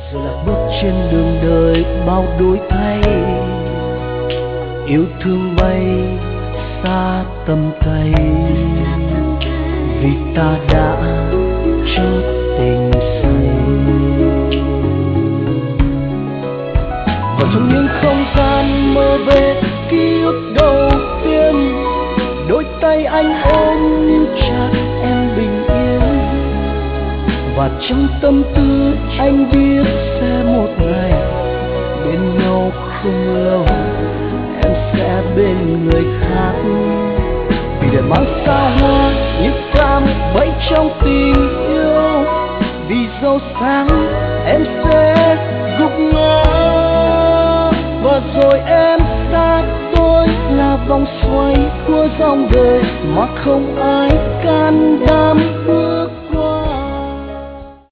rồi là bước trên đường đời bao đổi thay, yêu thương bay xa tầm tay, vì ta đã chót tình say. Và trong những không gian mơ về ký ức đầu tiên, đôi tay anh ôm níu chặt em bình yên. Và trong tâm tư anh biết sẽ một ngày bên nhau không lâu, em sẽ bên người khác. Vì để mang xa hoa những cạm bẫy trong tình yêu, vì dẫu sáng em sẽ gục ngã. Và rồi em xa tôi là vòng xoay của dòng đời mà không ai can đảm.